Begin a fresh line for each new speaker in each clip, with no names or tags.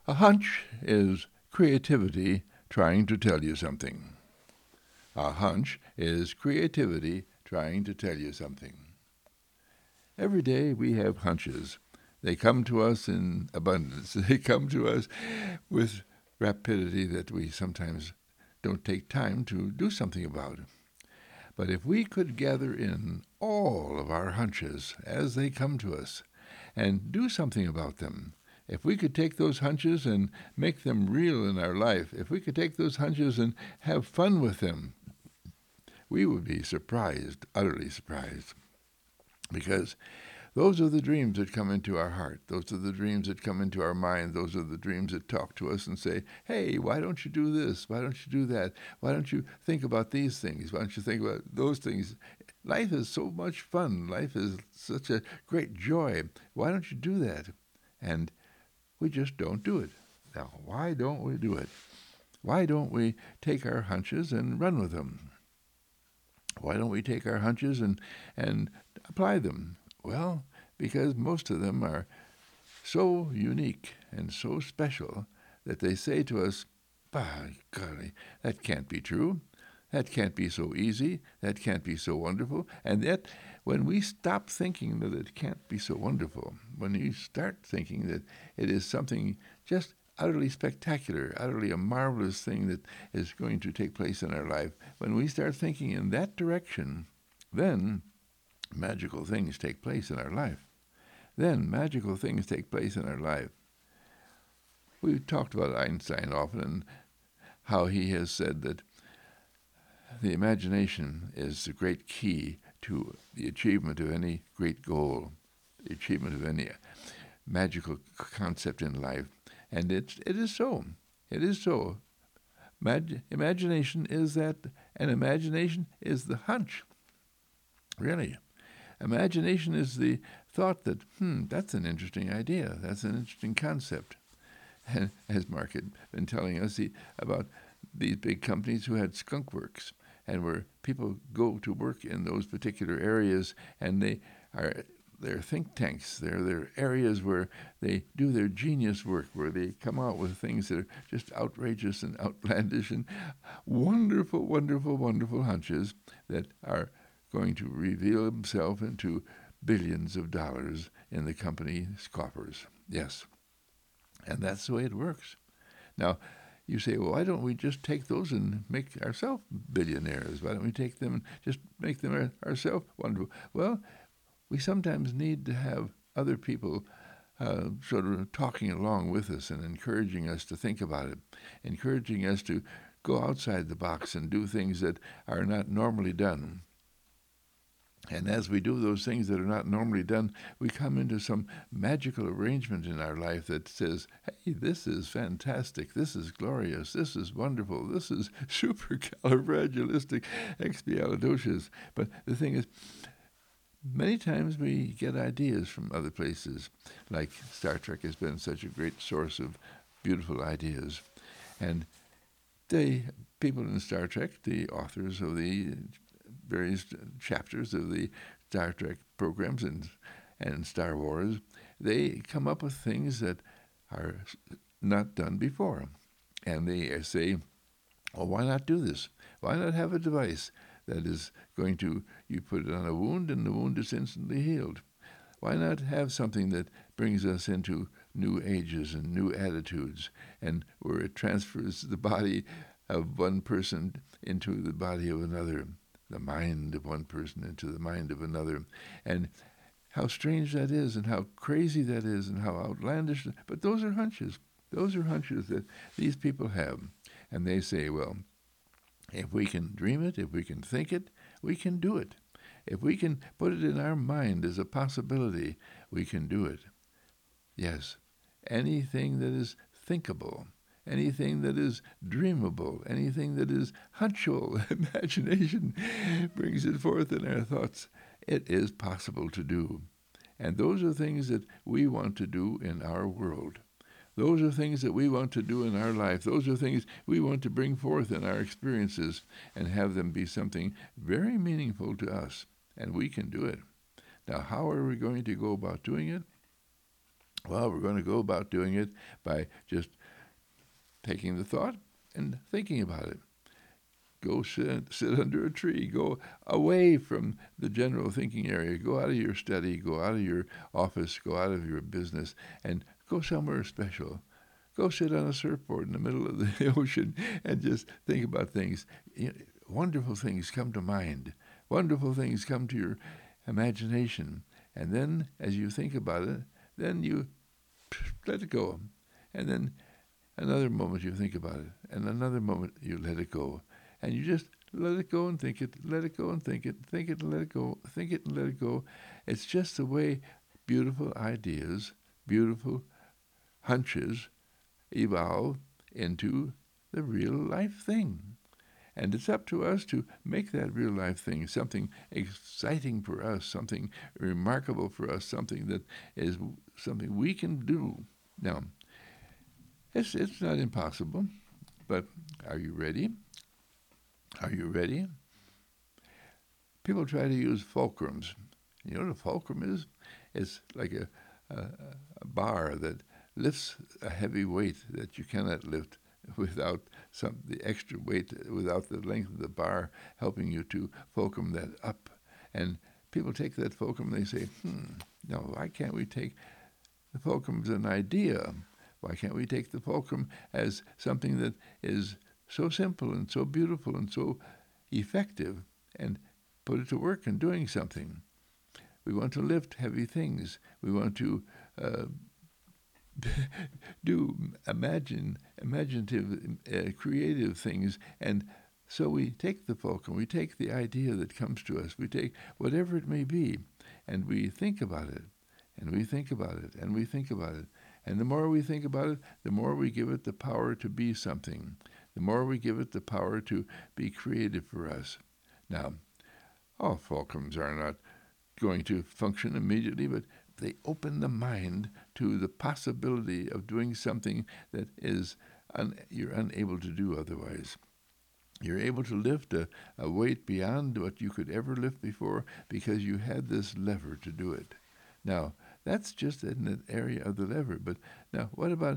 A hunch is creativity trying to tell you something. A hunch is creativity trying to tell you something. Every day we have hunches. They come to us in abundance. They come to us with rapidity that we sometimes don't take time to do something about. But if we could gather in all of our hunches as they come to us and do something about them, if we could take those hunches and make them real in our life, if we could take those hunches and have fun with them, we would be surprised, utterly surprised. Because those are the dreams that come into our heart. Those are the dreams that come into our mind. Those are the dreams that talk to us and say, hey, why don't you do this? Why don't you do that? Why don't you think about these things? Why don't you think about those things? Life is so much fun. Life is such a great joy. Why don't you do that? And we just don't do it. Now, why don't we do it? Why don't we take our hunches and run with them? Why don't we take our hunches and apply them? Well, because most of them are so unique and so special that they say to us, by golly, that can't be true. That can't be so easy. That can't be so wonderful. And yet, when we stop thinking that it can't be so wonderful, when you start thinking that it is something just utterly spectacular, utterly a marvelous thing that is going to take place in our life, when we start thinking in that direction, then magical things take place in our life. Then magical things take place in our life. We've talked about Einstein often and how he has said that the imagination is the great key to the achievement of any great goal, the achievement of any magical concept in life. And it is so. It is so. Imagination is that, and imagination is the hunch. Really. Imagination is the thought that, that's an interesting idea. That's an interesting concept. And as Mark had been telling us about these big companies who had skunk works, and where people go to work in those particular areas, and they're think tanks. They're areas where they do their genius work, where they come out with things that are just outrageous and outlandish and wonderful, wonderful, wonderful hunches that are going to reveal themselves into billions of dollars in the company's coffers. Yes. And that's the way it works. Now, you say, well, why don't we just take those and make ourselves billionaires? Why don't we take them and just make them ourselves wonderful? Well, we sometimes need to have other people sort of talking along with us and encouraging us to think about it, encouraging us to go outside the box and do things that are not normally done. And as we do those things that are not normally done, we come into some magical arrangement in our life that says, hey, this is fantastic, this is glorious, this is wonderful, this is supercalifragilisticexpialidocious. But the thing is, many times we get ideas from other places, like Star Trek has been such a great source of beautiful ideas. And the people in Star Trek, the authors of the various chapters of the Star Trek programs and Star Wars, they come up with things that are not done before. And they say, well, why not do this? Why not have a device that is going to, you put it on a wound and the wound is instantly healed? Why not have something that brings us into new ages and new attitudes, and where it transfers the body of one person into the body of another, the mind of one person into the mind of another, and how strange that is, and how crazy that is, and how outlandish. But those are hunches. Those are hunches that these people have. And they say, well, if we can dream it, if we can think it, we can do it. If we can put it in our mind as a possibility, we can do it. Yes, anything that is thinkable, anything that is dreamable, anything that is hunchable, imagination brings it forth in our thoughts. It is possible to do. And those are things that we want to do in our world. Those are things that we want to do in our life. Those are things we want to bring forth in our experiences and have them be something very meaningful to us. And we can do it. Now, how are we going to go about doing it? Well, we're going to go about doing it by just taking the thought and thinking about it. Go sit under a tree. Go away from the general thinking area. Go out of your study. Go out of your office. Go out of your business and go somewhere special. Go sit on a surfboard in the middle of the ocean and just think about things. Wonderful things come to mind. Wonderful things come to your imagination. And then as you think about it, then you let it go. And then another moment you think about it. And another moment you let it go. And you just let it go and think it, let it go and think it and let it go, think it and let it go. It's just the way beautiful ideas, beautiful hunches evolve into the real life thing. And it's up to us to make that real life thing something exciting for us, something remarkable for us, something that is something we can do. Now, it's not impossible, but are you ready? Are you ready? People try to use fulcrums. You know what a fulcrum is? It's like a bar that lifts a heavy weight that you cannot lift without the extra weight, without the length of the bar helping you to fulcrum that up. And people take that fulcrum and they say, no, why can't we take the fulcrum as an idea? Why can't we take the fulcrum as something that is so simple and so beautiful and so effective and put it to work in doing something? We want to lift heavy things. We want to do imaginative, creative things. And so we take the fulcrum, we take the idea that comes to us, we take whatever it may be, and we think about it, and we think about it, and we think about it. And the more we think about it, the more we give it the power to be something. The more we give it the power to be creative for us. Now, all fulcrums are not going to function immediately, but they open the mind to the possibility of doing something that you're unable to do otherwise. You're able to lift a weight beyond what you could ever lift before because you had this lever to do it. Now, that's just in the area of the lever. But now, what about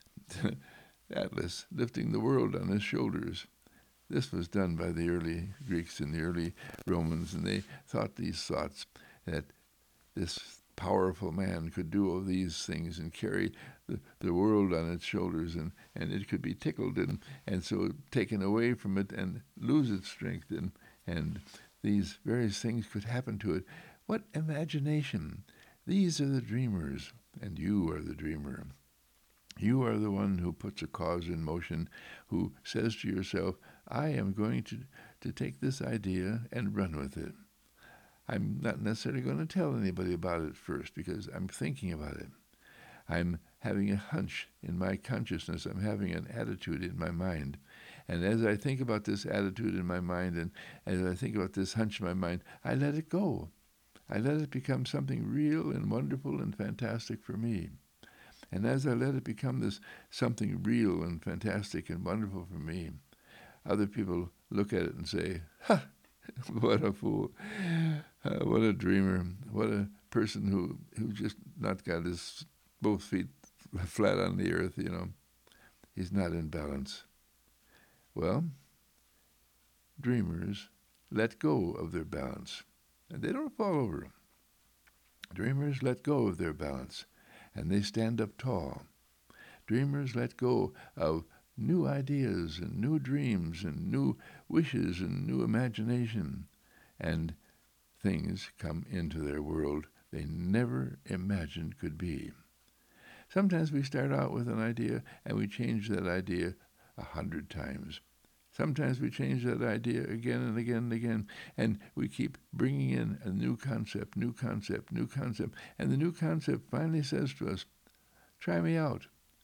Atlas lifting the world on his shoulders? This was done by the early Greeks and the early Romans, and they thought these thoughts that this powerful man could do all these things and carry the world on its shoulders, and it could be tickled and so taken away from it and lose its strength, and these various things could happen to it. What imagination! These are the dreamers, and you are the dreamer. You are the one who puts a cause in motion, who says to yourself, I am going to take this idea and run with it. I'm not necessarily going to tell anybody about it first because I'm thinking about it. I'm having a hunch in my consciousness. I'm having an attitude in my mind. And as I think about this attitude in my mind and as I think about this hunch in my mind, I let it go. I let it become something real and wonderful and fantastic for me. And as I let it become this something real and fantastic and wonderful for me, other people look at it and say, ha, what a fool, what a dreamer, what a person who just not got his both feet flat on the earth, He's not in balance. Well, dreamers let go of their balance, and they don't fall over. Dreamers let go of their balance, and they stand up tall. Dreamers let go of new ideas and new dreams and new wishes and new imagination, and things come into their world they never imagined could be. Sometimes we start out with an idea and we change that idea 100 times. Sometimes we change that idea again and again and again, and we keep bringing in a new concept, and the new concept finally says to us, try me out.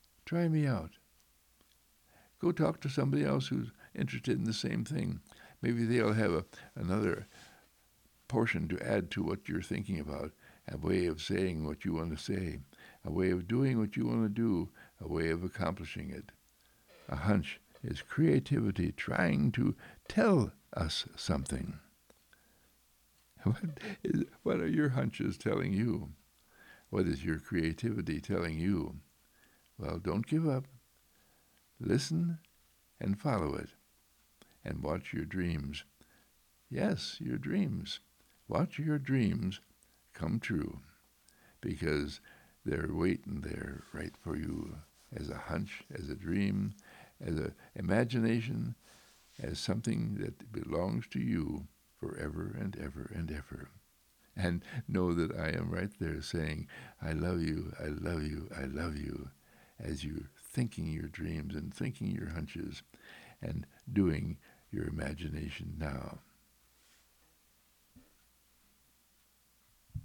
Go talk to somebody else who's interested in the same thing. Maybe they'll have another portion to add to what you're thinking about, a way of saying what you want to say, a way of doing what you want to do, a way of accomplishing it. A hunch is creativity trying to tell us something. What are your hunches telling you? What is your creativity telling you? Well, don't give up. Listen and follow it. And watch your dreams. Yes, your dreams. Watch your dreams come true, because they're waiting there right for you as a hunch, as a dream, as an imagination, as something that belongs to you forever and ever and ever. And know that I am right there saying, I love you, I love you, I love you, as you're thinking your dreams and thinking your hunches and doing your imagination now.